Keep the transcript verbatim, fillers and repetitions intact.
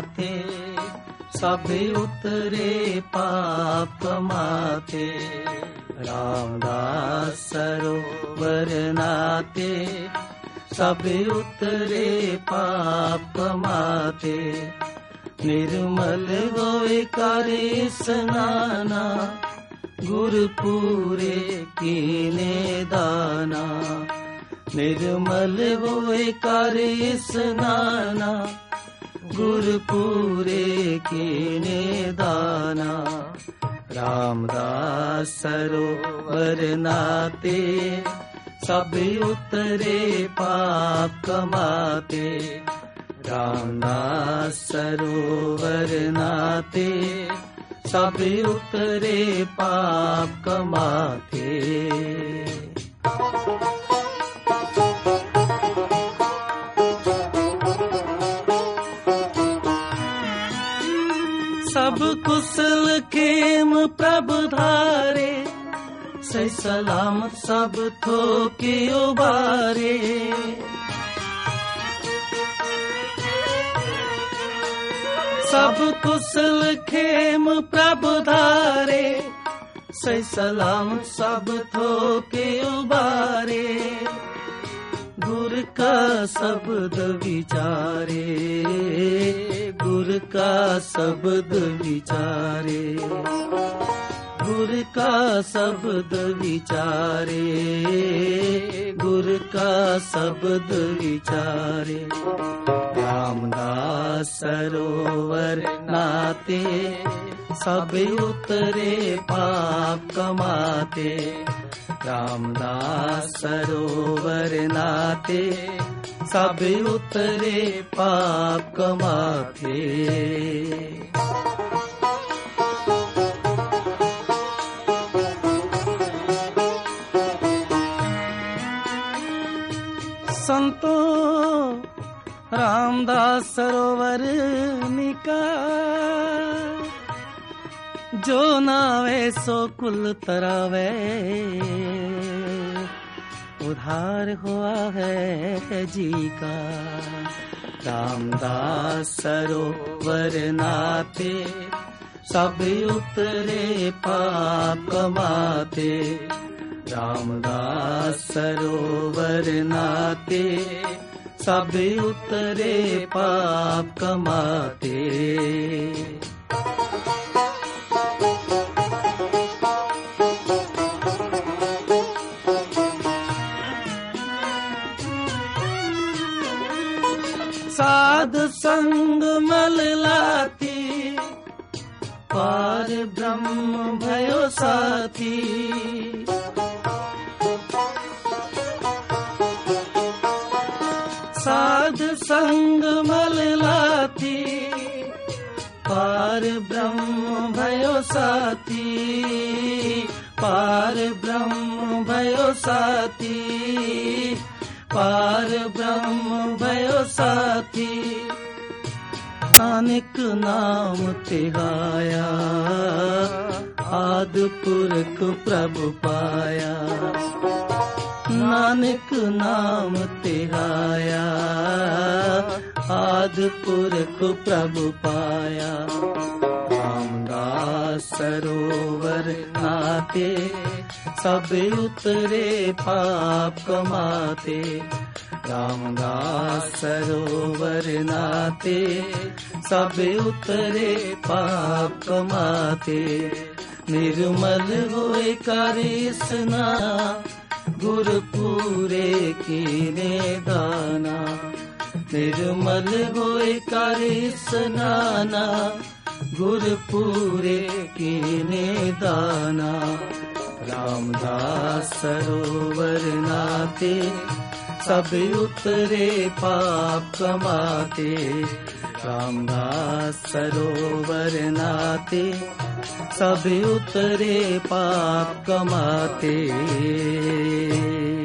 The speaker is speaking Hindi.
नाते, सब उतरे पाप कमाते। रामदास सरोवर नाते, सब उतरे पाप कमाते। निर्मल होए करे स्नाना, गुरु पूरे कीने दाना। निर्मल होए करे स्नाना, गुरु पूरे कीने दाना। रामदास सरोवर नाते, सब उतरे पाप कमाते। रामदास सरोवर नाते, सब उतरे पाप कमाते। सब कुशल खेम प्रभु धारे, सही सलामत सब थोके उबारे। सब कुशल खेम प्रभु धारे, सही सलामत सब थोके उबारे। गुर का शब्द विचारे, गुर का शब्द विचारे। गुर का शब्द विचारे, गुर का शब्द विचारे। रामदास सरोवर नाते, सब उतरे पाप कमाते। रामदास सरोवर नाते, सब उतरे पाप कमाते। संतो रामदास सरोवर निका, जो नावे सो कुल तरावे। उधार हुआ है जी का। रामदास सरोवर नाते, सब उतरे पाप कमाते। रामदास सरोवर नाते, सब उतरे पाप कमाते। साध संग मल लाती, पार ब्रह्म भयो साथी। साध संग मल लाती, पार ब्रह्म भयो साथी। पार ब्रह्म भयो साथी, पार ब्रह्म भयो साथी। नानक नाम तिहाया, आदि पुरख प्रभु पाया। नानक नाम तिहाया, आदि पुरख प्रभु पाया। रामदास सरोवर नाते, सब उतरे पाप कमाते। रामदास सरोवर नाते, सब उतरे पाप कमाते। निर्मल होए करे स्नान, गुरु पूरे कीने दाना। निर्मल होए करे स्नाना, गुरु पूरे कीने दाना। रामदास सरोवर नाते, सब उतरे पाप कमाते। रामदास सरोवर नाते, सब उतरे पाप कमाते।